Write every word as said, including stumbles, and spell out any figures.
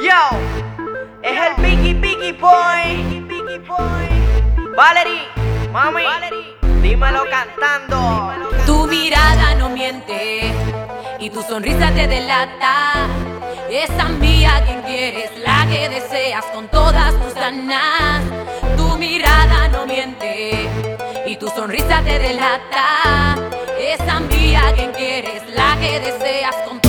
Yo, es el Biggie Biggie Boy. Valerie, mami, dímelo cantando. Tu mirada no miente y tu sonrisa te delata. Esa mía quien quieres, la que deseas con todas tus ganas. Tu mirada no miente y tu sonrisa te delata. Esa mía quien quieres, la que deseas con